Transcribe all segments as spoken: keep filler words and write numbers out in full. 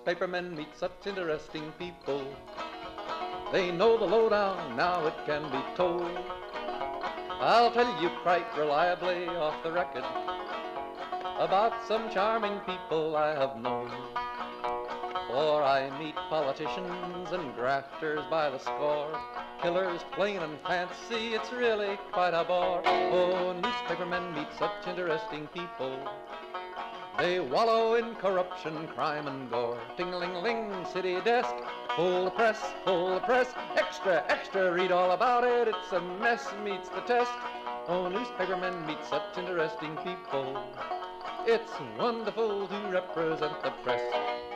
newspapermen meet such interesting people. They know the lowdown, now it can be told. I'll tell you quite reliably off the record about some charming people I have known. For I meet politicians and grafters by the score, killers plain and fancy, it's really quite a bore. Oh, newspapermen meet such interesting people. They wallow in corruption, crime and gore. Ting-a-ling-ling, city desk, full the press, full the press. Extra, extra, read all about it, it's a mess, meets the test. Oh, newspapermen meet such interesting people. It's wonderful to represent the press.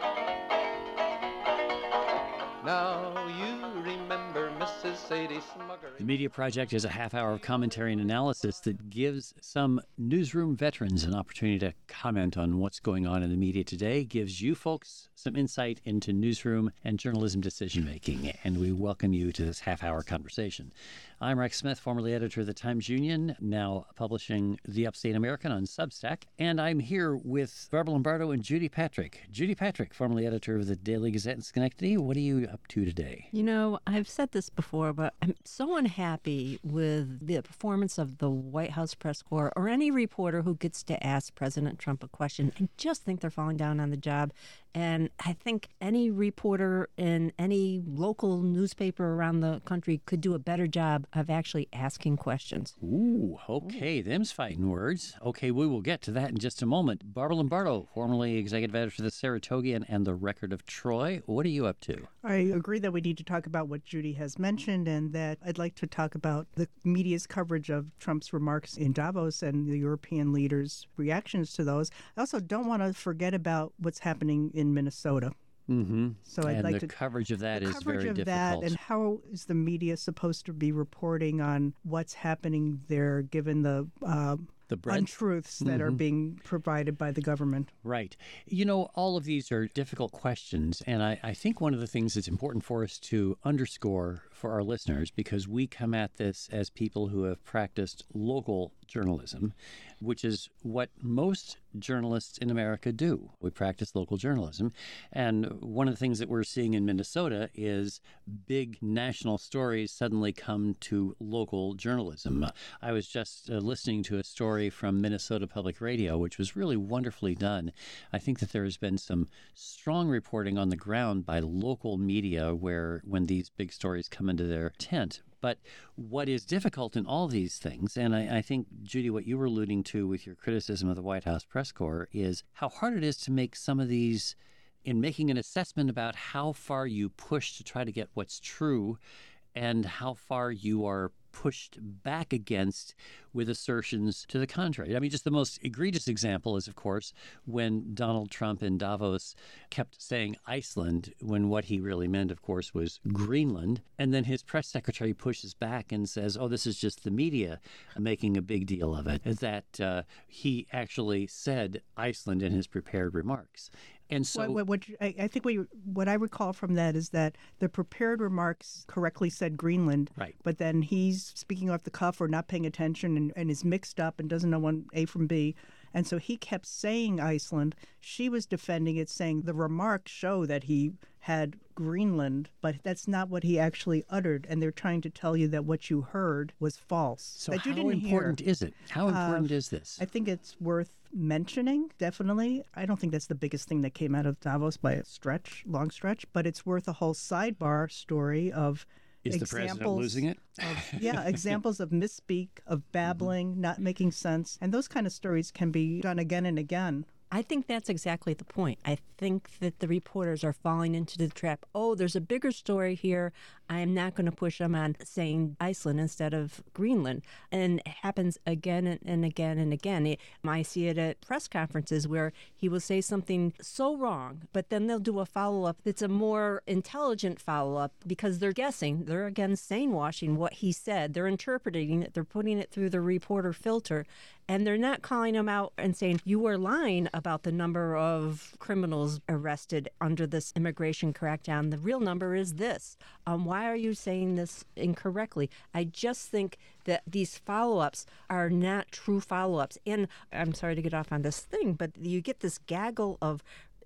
Now you remember Missus Sadie Smuggery. The Media Project is a half hour of commentary and analysis that gives some newsroom veterans an opportunity to comment on what's going on in the media today, gives you folks some insight into newsroom and journalism decision-making, and we welcome you to this half-hour conversation. I'm Rex Smith, formerly editor of the Times-Union, now publishing The Upstate American on Substack, and I'm here with Barbara Lombardo and Judy Patrick. Judy Patrick, formerly editor of the Daily Gazette in Schenectady, what are you up to today? You know, I've said this before, but I'm so unhappy with the performance of the White House press corps or any reporter who gets to ask President Trump a question. I just think they're falling down on the job. And I think any reporter in any local newspaper around the country could do a better job of actually asking questions. Ooh, okay. Ooh. Them's fighting words. Okay, we will get to that in just a moment. Barbara Lombardo, formerly executive editor for the Saratogian and the Record of Troy. What are you up to? I agree that we need to talk about what Judy has mentioned, and that I'd like to talk about the media's coverage of Trump's remarks in Davos and the European leaders' reactions to those. I also don't want to forget about what's happening in Minnesota. Mm-hmm. So I'd and like the to, coverage of that the is coverage very of difficult. That, and how is the media supposed to be reporting on what's happening there, given the uh, the untruths that mm-hmm. are being provided by the government? Right. You know, all of these are difficult questions, and I, I think one of the things that's important for us to underscore for our listeners, because we come at this as people who have practiced local journalism, which is what most journalists in America do. We practice local journalism. And one of the things that we're seeing in Minnesota is big national stories suddenly come to local journalism. I was just uh, listening to a story from Minnesota Public Radio, which was really wonderfully done. I think that there has been some strong reporting on the ground by local media where when these big stories come into their tent. But what is difficult in all these things, and I, I think, Judy, what you were alluding to with your criticism of the White House press corps, is how hard it is to make some of these, in making an assessment about how far you push to try to get what's true and how far you are pushed back against with assertions to the contrary. I mean, just the most egregious example is, of course, when Donald Trump in Davos kept saying Iceland when what he really meant, of course, was Greenland. And then his press secretary pushes back and says, oh, this is just the media making a big deal of it, that uh, he actually said Iceland in his prepared remarks. And so, what, what, what, I, I think we, what I recall from that is that the prepared remarks correctly said Greenland, right. But then he's speaking off the cuff or not paying attention and, and is mixed up and doesn't know one A from B. And so he kept saying Iceland. She was defending it, saying the remarks show that he had Greenland, but that's not what he actually uttered. And they're trying to tell you that what you heard was false. So that you how didn't important hear. is it? How important uh, is this? I think it's worth mentioning, definitely. I don't think that's the biggest thing that came out of Davos by a stretch, long stretch, but it's worth a whole sidebar story of Is the president losing it? Of, yeah, examples of misspeak, of babbling, mm-hmm. not making sense. And those kind of stories can be done again and again. I think that's exactly the point. I think that the reporters are falling into the trap. Oh, there's a bigger story here. I am not going to push them on saying Iceland instead of Greenland. And it happens again and again and again. It, I see it at press conferences where he will say something so wrong, but then they'll do a follow-up that's a more intelligent follow-up because they're guessing. They're, again, saying-washing what he said. They're interpreting it. They're putting it through the reporter filter. And they're not calling him out and saying, you were lying about the number of criminals arrested under this immigration crackdown. The real number is this. Um, why are you saying this incorrectly? I just think that these follow-ups are not true follow-ups. And I'm sorry to get off on this thing, but you get this gaggle of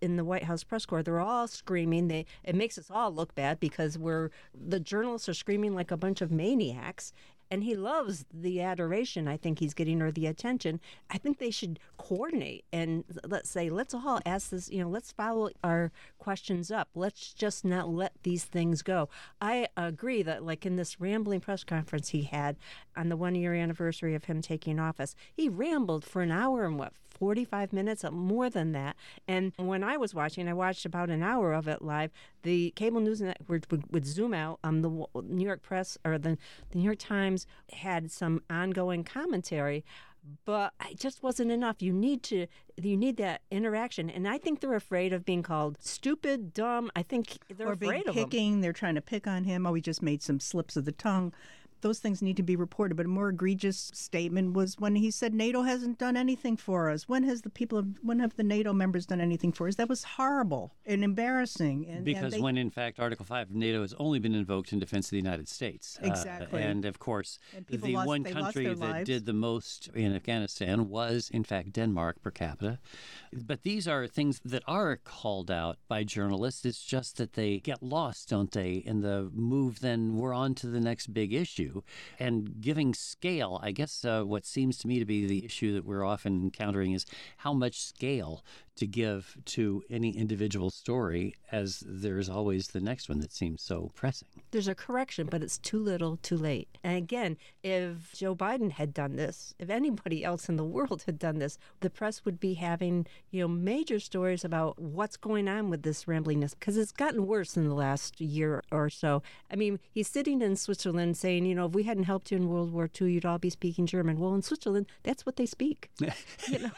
in the White House press corps. They're all screaming. They It makes us all look bad because we're the journalists are screaming like a bunch of maniacs. And he loves the adoration, I think he's getting, or the attention. I think they should coordinate and let's say, let's all ask this, you know, let's follow our questions up. Let's just not let these things go. I agree that, like in this rambling press conference he had on the one-year anniversary of him taking office, he rambled for an hour and what, forty-five minutes, more than that. And when I was watching, I watched about an hour of it live. The cable news network would, would zoom out. Um, the New York Press or the, the New York Times had some ongoing commentary, but it just wasn't enough. You need to, you need that interaction, and I think they're afraid of being called stupid, dumb. I think they're or afraid being of them. picking. They're trying to pick on him. Oh, he just made some slips of the tongue. Those things need to be reported. But a more egregious statement was when he said NATO hasn't done anything for us. When has the people, of, when have the NATO members done anything for us? That was horrible and embarrassing. And, because and they, when in fact Article five of NATO has only been invoked in defense of the United States. Exactly. Uh, and of course, and people the lost, one they lost country their that lives. did the most in Afghanistan was in fact Denmark per capita. But these are things that are called out by journalists. It's just that they get lost, don't they, in the move. Then we're on to the next big issue. And giving scale, I guess uh, what seems to me to be the issue that we're often encountering is how much scale to give to any individual story, as there's always the next one that seems so pressing. There's a correction, but it's too little, too late. And again, if Joe Biden had done this, if anybody else in the world had done this, the press would be having, you know, major stories about what's going on with this rambliness, because it's gotten worse in the last year or so. I mean, he's sitting in Switzerland saying, you know, if we hadn't helped you in World War Two, you'd all be speaking German. Well, in Switzerland, that's what they speak. You know,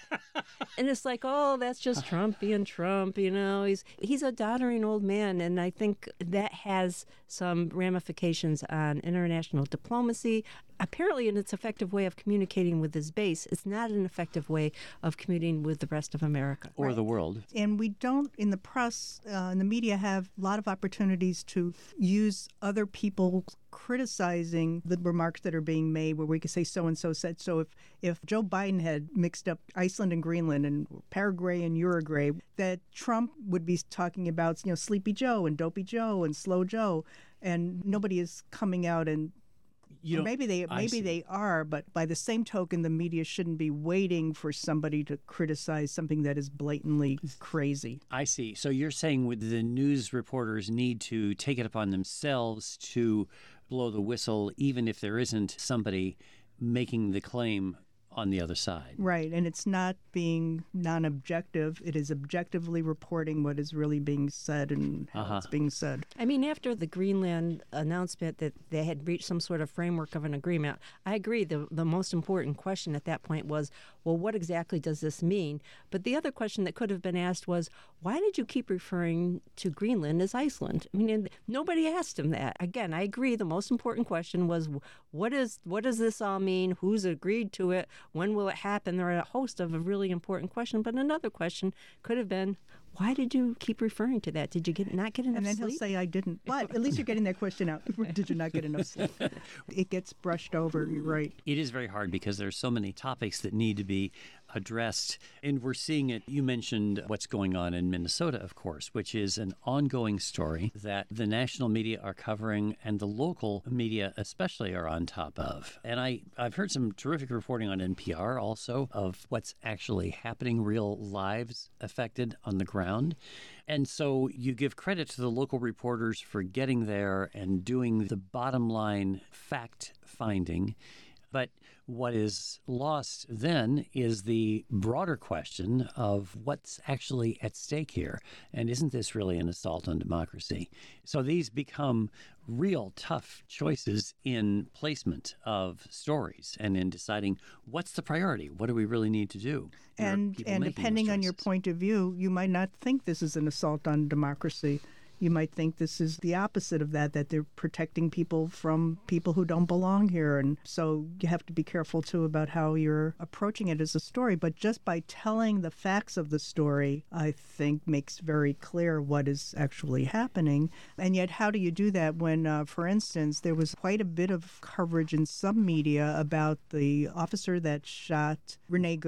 and it's like, oh, that's just Trump being Trump. You know, he's he's a doddering old man, and I think that has some ramifications on international diplomacy. Apparently, in its effective way of communicating with his base, it's not an effective way of communicating with the rest of America. Or the world. And we don't, in the press, uh, in the media, have a lot of opportunities to use other people criticizing the remarks that are being made, where we could say so-and-so said. So if, if Joe Biden had mixed up Iceland and Greenland and Paraguay and Uruguay, that Trump would be talking about, you know, Sleepy Joe and Dopey Joe and Slow Joe, and nobody is coming out and You Or maybe they I maybe see. they are, but by the same token, the media shouldn't be waiting for somebody to criticize something that is blatantly crazy. I see. So you're saying with the news reporters need to take it upon themselves to blow the whistle, even if there isn't somebody making the claim on the other side. Right, and it's not being non-objective. It is objectively reporting what is really being said and how Uh-huh. it's being said. I mean, after the Greenland announcement that they had reached some sort of framework of an agreement, I agree the, the most important question at that point was, well, what exactly does this mean? But the other question that could have been asked was, why did you keep referring to Greenland as Iceland? I mean, and nobody asked him that. Again, I agree the most important question was, what is what does this all mean? Who's agreed to it? When will it happen? There are a host of a really important question. But another question could have been, why did you keep referring to that? Did you get not get enough And then sleep? he'll say, I didn't. But at least you're getting that question out. Did you not get enough sleep? It gets brushed over. You're right. It is very hard because there's so many topics that need to be addressed. And we're seeing it. You mentioned what's going on in Minnesota, of course, which is an ongoing story that the national media are covering and the local media especially are on top of. And I, I've heard some terrific reporting on N P R also of what's actually happening, real lives affected on the ground. And so you give credit to the local reporters for getting there and doing the bottom line fact finding. But what is lost then is the broader question of what's actually at stake here. And isn't this really an assault on democracy? So these become real tough choices in placement of stories and in deciding what's the priority. What do we really need to do? There are And people and making those depending on your choices. point of view, you might not think this is an assault on democracy. You might think this is the opposite of that, that they're protecting people from people who don't belong here. And so you have to be careful, too, about how you're approaching it as a story. But just by telling the facts of the story, I think makes very clear what is actually happening. And yet, how do you do that when, uh, for instance, there was quite a bit of coverage in some media about the officer that shot Renee Good,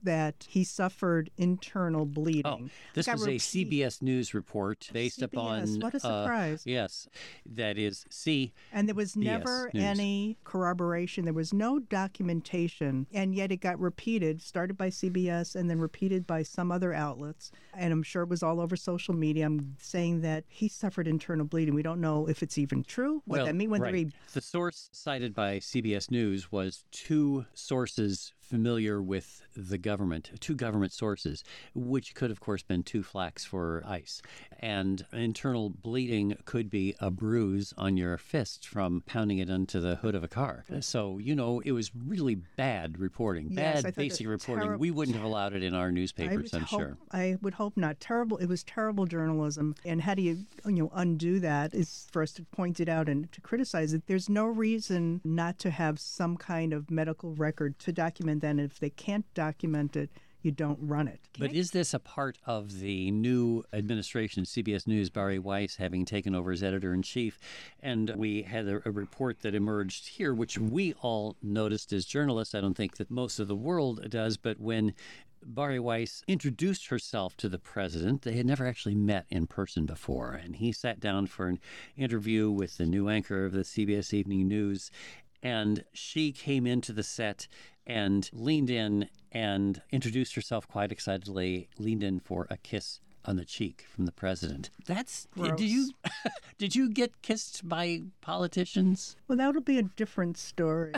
that he suffered internal bleeding. Oh, this Like I was a repeat- C B S News report based C B S, upon. what a uh, surprise. yes, that is C. And there was B S never News. any corroboration. There was no documentation. And yet it got repeated, started by C B S and then repeated by some other outlets. And I'm sure it was all over social media. I'm saying that he suffered internal bleeding. We don't know if it's even true. What well, that mean when right. they read. The source cited by C B S News was two sources familiar with the government, two government sources, which could, of course, been two flags for ICE. And internal bleeding could be a bruise on your fist from pounding it into the hood of a car. So, you know, it was really bad reporting, Yes, I bad thought basic that reporting. terri- We wouldn't have allowed it in our I newspapers, would I'm hope, sure. I would hope not. Terrible. It was terrible journalism. And how do you, you know, undo that? Is for us to point it out and to criticize it. There's no reason not to have some kind of medical record to document that. And if they can't document it, you don't run it. But is this a part of the new administration, C B S News, Barry Weiss having taken over as editor-in-chief? And we had a, a report that emerged here, which we all noticed as journalists. I don't think that most of the world does, but when Barry Weiss introduced herself to the president, they had never actually met in person before. And he sat down for an interview with the new anchor of the C B S Evening News, and she came into the set and leaned in and introduced herself quite excitedly, leaned in for a kiss on the cheek from the president. That's Gross. did you did you get kissed by politicians? Well, that'll be a different story.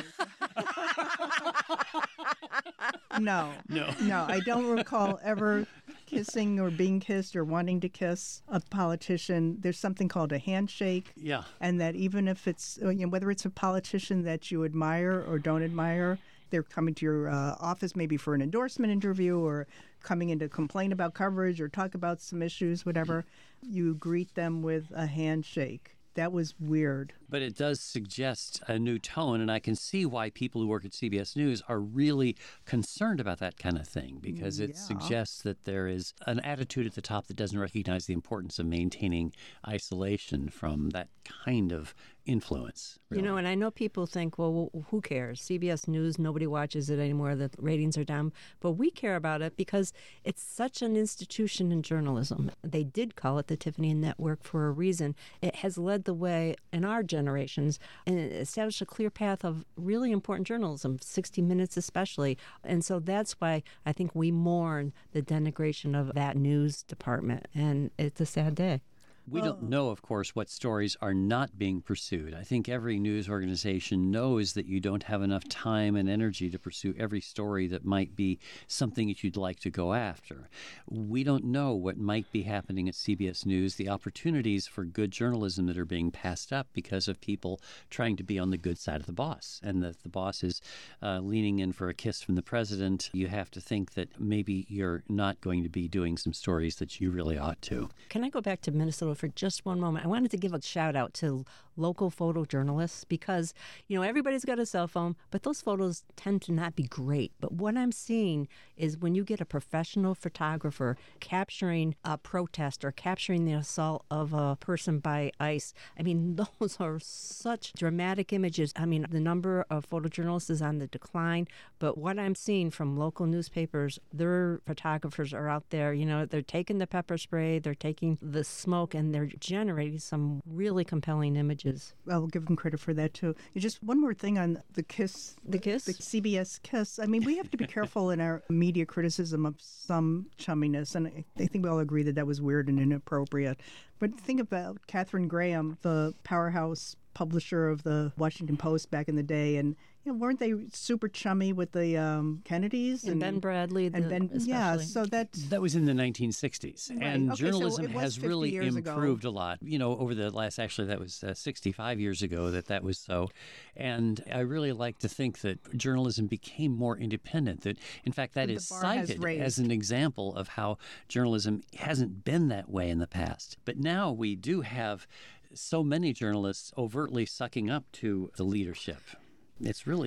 no. No. No, I don't recall ever kissing or being kissed or wanting to kiss a politician. There's something called a handshake. Yeah. And that even if it's, you know, whether it's a politician that you admire or don't admire, they're coming to your uh, office maybe for an endorsement interview or coming in to complain about coverage or talk about some issues, whatever, you greet them with a handshake. That was weird. But it does suggest a new tone, and I can see why people who work at C B S News are really concerned about that kind of thing, because it Yeah. suggests that there is an attitude at the top that doesn't recognize the importance of maintaining isolation from that kind of influence. You know, really. and I know people think, well, who cares? C B S News, nobody watches it anymore. The ratings are down. But we care about it because it's such an institution in journalism. They did call it the Tiffany Network for a reason. It has led the way in our generations and it established a clear path of really important journalism, sixty minutes especially. And so that's why I think we mourn the denigration of that news department. And it's a sad day. We don't know, of course, what stories are not being pursued. I think every news organization knows that you don't have enough time and energy to pursue every story that might be something that you'd like to go after. We don't know what might be happening at C B S News, the opportunities for good journalism that are being passed up because of people trying to be on the good side of the boss. And that the boss is uh, leaning in for a kiss from the president. You have to think that maybe you're not going to be doing some stories that you really ought to. Can I go back to Minnesota for just one moment? I wanted to give a shout out to local photojournalists because, you know, everybody's got a cell phone, but those photos tend to not be great. But what I'm seeing is when you get a professional photographer capturing a protest or capturing the assault of a person by ICE, I mean, those are such dramatic images. I mean, the number of photojournalists is on the decline, but what I'm seeing from local newspapers, their photographers are out there, you know, they're taking the pepper spray, they're taking the smoke, and they're generating some really compelling images. I'll give them credit for that too. And just one more thing on the kiss, The kiss? the C B S kiss. I mean, we have to be careful in our media criticism of some chumminess, and I I think we all agree that that was weird and inappropriate. But think about Katharine Graham, the powerhouse publisher of the Washington Post back in the day, and you know, weren't they super chummy with the um, Kennedys And Ben Bradley, the, and Ben, yeah. especially. So that That was in the nineteen sixties, Right. and Okay, so journalism it was has fifty really years ago. improved a lot. You know, over the last, actually, that was uh, sixty-five years ago that that was so. And I really like to think that journalism became more independent. That, in fact, that The is bar has cited raised. as an example of how journalism hasn't been that way in the past. But now we do have so many journalists overtly sucking up to the leadership. It's really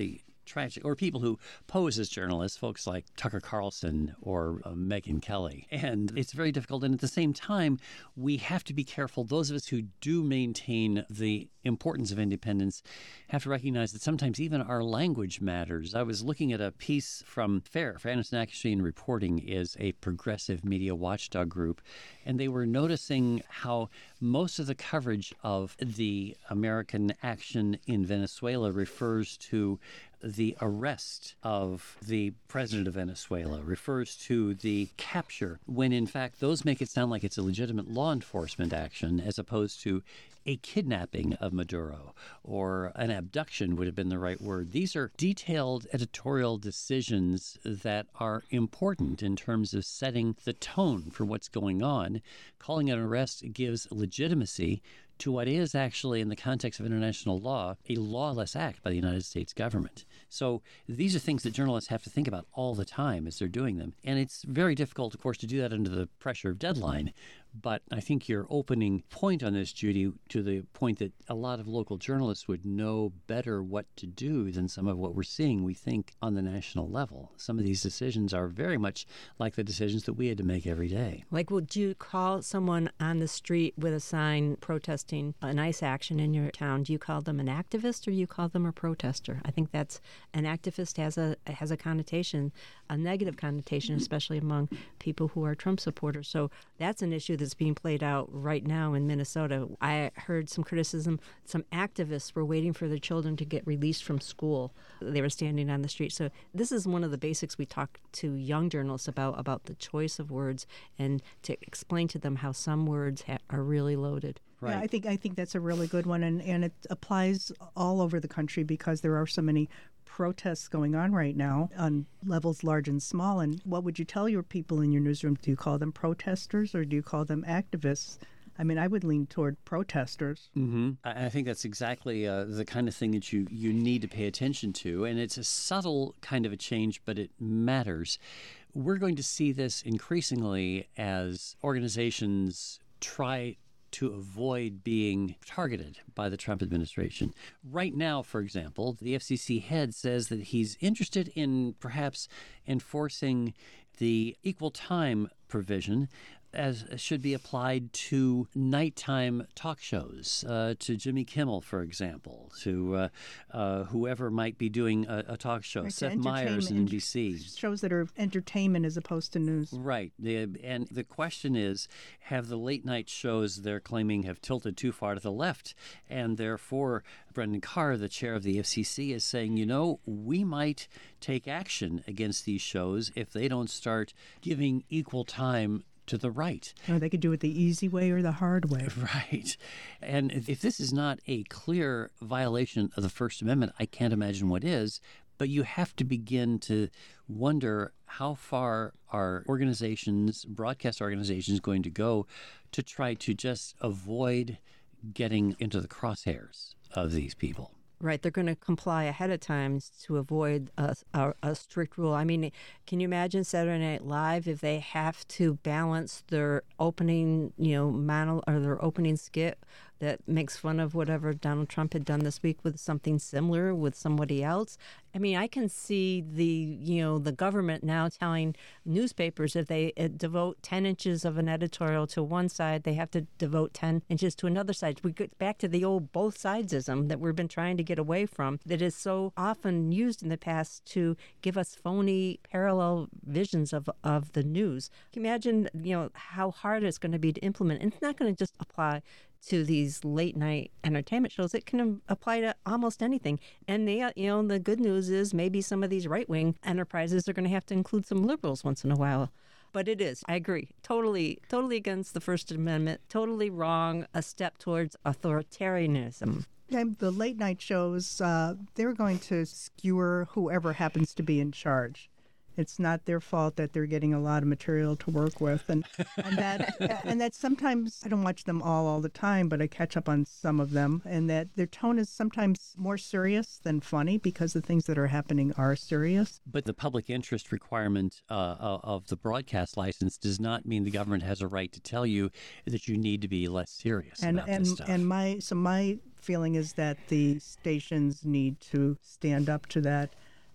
tragic, or people who pose as journalists, folks like Tucker Carlson or uh, Megyn Kelly. And it's very difficult. And at the same time, we have to be careful. Those of us who do maintain the importance of independence have to recognize that sometimes even our language matters. I was looking at a piece from FAIR, Fairness and Accuracy in Reporting is a progressive media watchdog group, and they were noticing how most of the coverage of the American action in Venezuela refers to the arrest of the president of Venezuela, refers to the capture, when in fact those make it sound like it's a legitimate law enforcement action as opposed to a kidnapping of Maduro, or an abduction would have been the right word. These are detailed editorial decisions that are important in terms of setting the tone for what's going on. Calling it an arrest gives legitimacy to what is actually, in the context of international law, a lawless act by the United States government. So these are things that journalists have to think about all the time as they're doing them. And it's very difficult, of course, to do that under the pressure of deadline. But I think your opening point on this, Judy, to the point that a lot of local journalists would know better what to do than some of what we're seeing, we think, on the national level. Some of these decisions are very much like the decisions that we had to make every day. Like, would you call someone on the street with a sign protesting an ICE action in your town? Do you call them an activist or do you call them a protester? I think that's, an activist has a has a connotation, a negative connotation, especially among people who are Trump supporters. So that's an issue that's being played out right now in Minnesota. I heard some criticism. Some activists were waiting for their children to get released from school. They were standing on the street. So this is one of the basics we talk to young journalists about, about the choice of words and to explain to them how some words ha- are really loaded. Right. Yeah, I think I think that's a really good one, and, and it applies all over the country because there are so many protests going on right now on levels large and small. And what would you tell your people in your newsroom? Do you call them protesters or do you call them activists? I mean, I would lean toward protesters. Mm-hmm. I I think that's exactly uh, the kind of thing that you, you need to pay attention to. And it's a subtle kind of a change, but it matters. We're going to see this increasingly as organizations try to avoid being targeted by the Trump administration. Right now, for example, the F C C head says that he's interested in perhaps enforcing the equal time provision as should be applied to nighttime talk shows, uh, to Jimmy Kimmel, for example, to uh, uh, whoever might be doing a, a talk show, Right, Seth Meyers in N B C. Shows that are entertainment as opposed to news. Right. The, and the question is, have the late night shows they're claiming have tilted too far to the left? And therefore, Brendan Carr, the chair of the F C C, is saying, you know, we might take action against these shows if they don't start giving equal time to the right. Or they could do it the easy way or the hard way. Right. And if this is not a clear violation of the First Amendment, I can't imagine what is. But you have to begin to wonder how far are organizations, broadcast organizations, going to go to try to just avoid getting into the crosshairs of these people. Right, they're going to comply ahead of time to avoid a, a, a strict rule. I mean, can you imagine Saturday Night Live if they have to balance their opening, you know, mono, or their opening skit that makes fun of whatever Donald Trump had done this week with something similar with somebody else? I mean, I can see the, you know, the government now telling newspapers if they uh, devote ten inches of an editorial to one side, they have to devote ten inches to another side. We get back to the old both sidesism that we've been trying to get away from, that is so often used in the past to give us phony parallel visions of, of the news. Can you imagine, you know, how hard it's going to be to implement? And it's not going to just apply to these late night entertainment shows. It can apply to almost anything. And the, you know, the good news is maybe some of these right wing enterprises are going to have to include some liberals once in a while. But it is, I agree, totally, totally against the First Amendment, totally wrong, a step towards authoritarianism. And the late night shows, uh, they're going to skewer whoever happens to be in charge. It's not their fault that they're getting a lot of material to work with, and and that and that sometimes I don't watch them all all the time, but I catch up on some of them, and that their tone is sometimes more serious than funny because the things that are happening are serious. But the public interest requirement uh, of the broadcast license does not mean the government has a right to tell you that you need to be less serious And about and this stuff. and my so my feeling is that the stations need to stand up to that.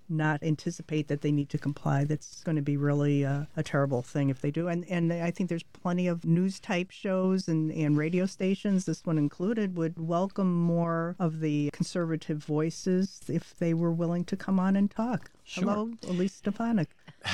not anticipate that they need to comply. That's going to be really uh, a terrible thing if they do. And and I think there's plenty of news type shows and, and radio stations, this one included, would welcome more of the conservative voices if they were willing to come on and talk. Sure. Hello, Elise Stefanik.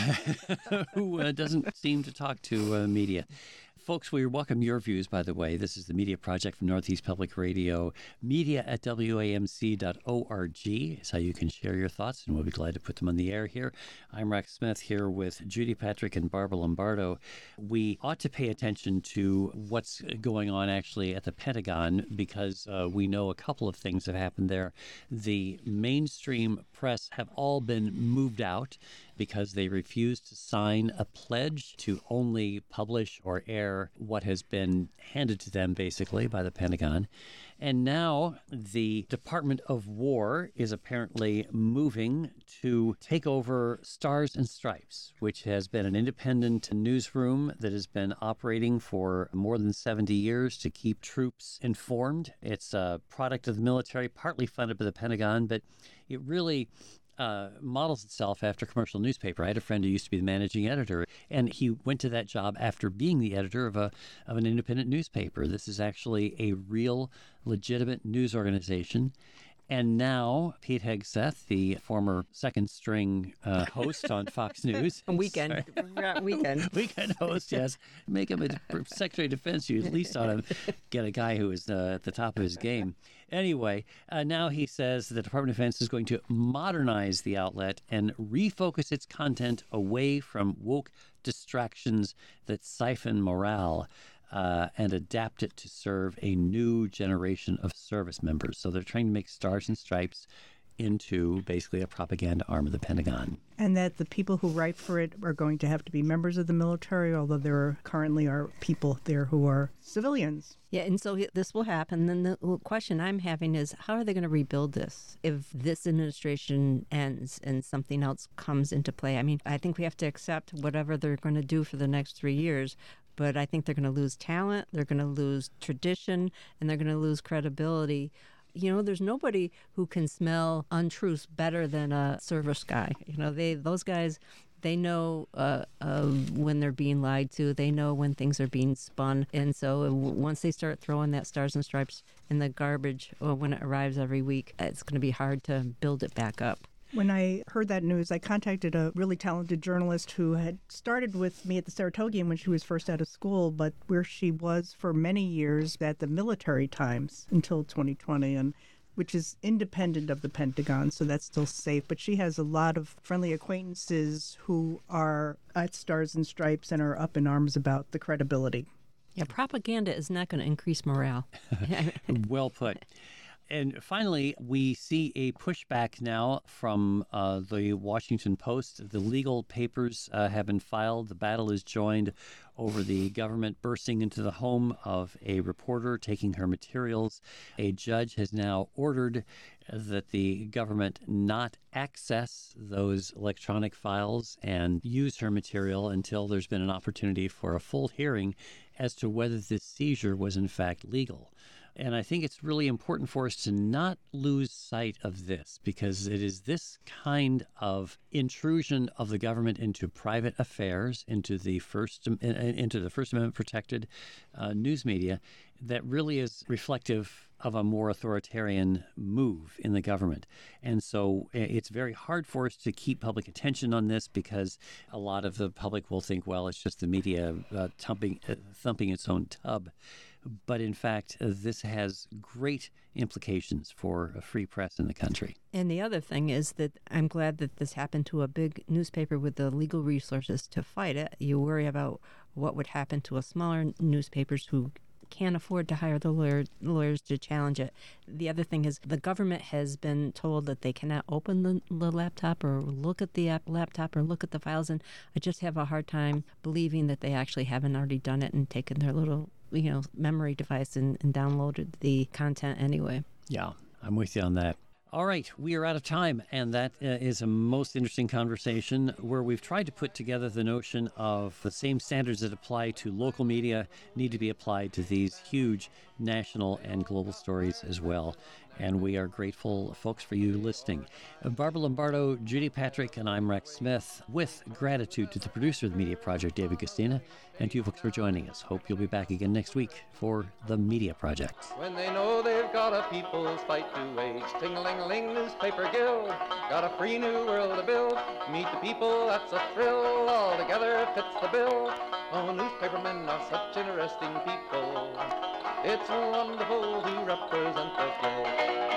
Who uh, doesn't seem to talk to uh, media. Folks, we welcome your views, by the way. This is the Media Project from Northeast Public Radio. Media at W A M C dot org is how you can share your thoughts, and we'll be glad to put them on the air here. I'm Rex Smith here with Judy Patrick and Barbara Lombardo. We ought to pay attention to what's going on actually at the Pentagon because uh, we know a couple of things have happened there. The mainstream press have all been moved out because they refused to sign a pledge to only publish or air what has been handed to them, basically, by the Pentagon. And now the Department of War is apparently moving to take over Stars and Stripes, which has been an independent newsroom that has been operating for more than seventy years to keep troops informed. It's a product of the military, partly funded by the Pentagon, but it really Uh, models itself after a commercial newspaper. I had a friend who used to be the managing editor, and he went to that job after being the editor of a of an independent newspaper. This is actually a real, legitimate news organization. And now Pete Hegseth, the former second string uh, host on Fox News. Weekend. Weekend. Weekend host, yes. Make him a Secretary of Defense. You at least ought to get a guy who is uh, at the top of his game. Anyway, uh, now he says the Department of Defense is going to modernize the outlet and refocus its content away from woke distractions that siphon morale. Uh, and adapt it to serve a new generation of service members. So they're trying to make Stars and Stripes into basically a propaganda arm of the Pentagon. And that the people who write for it are going to have to be members of the military, although there are, currently are people there who are civilians. Yeah, and so this will happen. Then the question I'm having is, how are they going to rebuild this if this administration ends and something else comes into play? I mean, I think we have to accept whatever they're going to do for the next three years. But I think they're going to lose talent, they're going to lose tradition, and they're going to lose credibility. You know, there's nobody who can smell untruths better than a service guy. You know, they those guys, they know uh, uh, when they're being lied to. They know when things are being spun. And so once they start throwing that Stars and Stripes in the garbage or when it arrives every week, it's going to be hard to build it back up. When I heard that news, I contacted a really talented journalist who had started with me at the Saratogian when she was first out of school, but where she was for many years at the Military Times until twenty twenty, and which is independent of the Pentagon, so that's still safe. But she has a lot of friendly acquaintances who are at Stars and Stripes and are up in arms about the credibility. Yeah, propaganda is not going to increase morale. Well put. And finally, we see a pushback now from uh, the Washington Post. The legal papers uh, have been filed. The battle is joined over the government bursting into the home of a reporter, taking her materials. A judge has now ordered that the government not access those electronic files and use her material until there's been an opportunity for a full hearing as to whether this seizure was in fact legal. And I think it's really important for us to not lose sight of this, because it is this kind of intrusion of the government into private affairs, into the First into the First Amendment protected uh, news media, that really is reflective of a more authoritarian move in the government. And so it's very hard for us to keep public attention on this, because a lot of the public will think, well, it's just the media uh, thumping, uh, thumping its own tub. But in fact, uh, this has great implications for a free press in the country. And the other thing is that I'm glad that this happened to a big newspaper with the legal resources to fight it. You worry about what would happen to a smaller newspapers who can't afford to hire the lawyer, lawyers to challenge it. The other thing is the government has been told that they cannot open the, the laptop or look at the app, laptop or look at the files. And I just have a hard time believing that they actually haven't already done it and taken their little, you know, memory device and, and downloaded the content anyway. Yeah, I'm with you on that. All right, we are out of time, and that uh, is a most interesting conversation where we've tried to put together the notion of the same standards that apply to local media need to be applied to these huge national and global stories as well. And we are grateful, folks, for you listening. Barbara Lombardo, Judy Patrick, and I'm Rex Smith, with gratitude to the producer of the Media Project, David Gastina, and to you folks for joining us. Hope you'll be back again next week for the Media Project. When they know they've got a people's fight to wage, ting-a-ling-a-ling, newspaper guild, got a free new world to build, meet the people, that's a thrill, all together fits the bill. Oh, newspapermen are such interesting people, it's wonderful to represent the guild.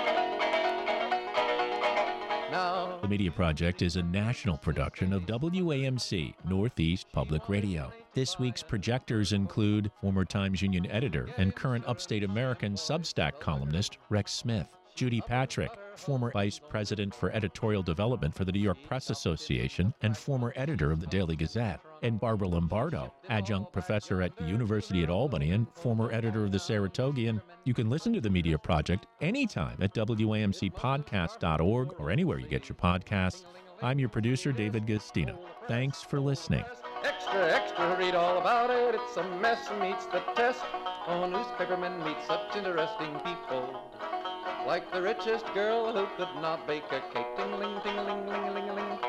Now, The Media Project is a national production of W A M C, Northeast Public Radio. This week's projectors include former Times Union editor and current Upstate American Substack columnist Rex Smith, Judy Patrick, former vice president for editorial development for the New York Press Association and former editor of the Daily Gazette, and Barbara Lombardo, adjunct professor at the University at Albany and former editor of the Saratogian. You can listen to The Media Project anytime at W A M C podcast dot org or anywhere you get your podcasts. I'm your producer, David Gastina. Thanks for listening. extra, extra, read all about it, it's a mess, meets the test. Oh, newspapermen meet such interesting people, like the richest girl who could not bake a cake, ting-a-ling, ting-a-ling, ling-a-ling-a-ling.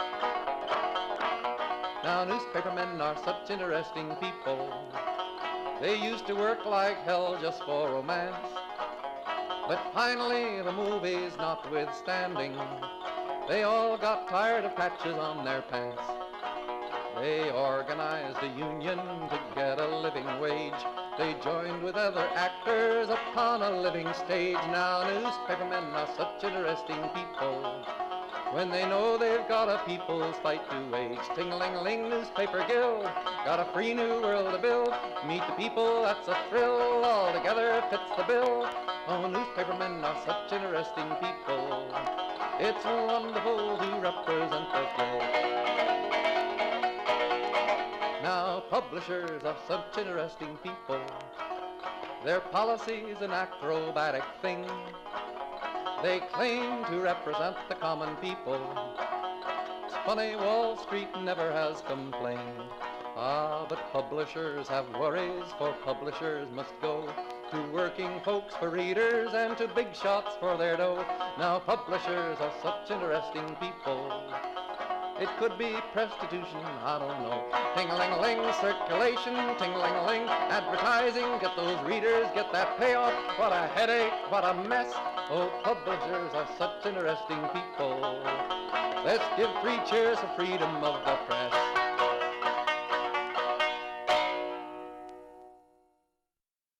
Now newspapermen are such interesting people, they used to work like hell just for romance, but finally the movies notwithstanding, they all got tired of patches on their pants. They organized a union to get a living wage. They joined with other actors upon a living stage. Now newspapermen are such interesting people, when they know they've got a people's fight to wage. Ting-a-ling-a-ling, newspaper guild, got a free new world to build. Meet the people, that's a thrill, all together fits the bill. Oh, newspapermen are such interesting people, it's wonderful to represent the guild. Now publishers are such interesting people, their policy's an acrobatic thing. They claim to represent the common people. It's funny, Wall Street never has complained. Ah, but publishers have worries, for publishers must go to working folks for readers and to big shots for their dough. Now publishers are such interesting people, it could be prostitution, I don't know. Ting-a-ling-a-ling, circulation, ting-a-ling-a-ling, advertising, get those readers, get that payoff. What a headache, what a mess. Oh, publishers are such interesting people. Let's give three cheers for freedom of the press.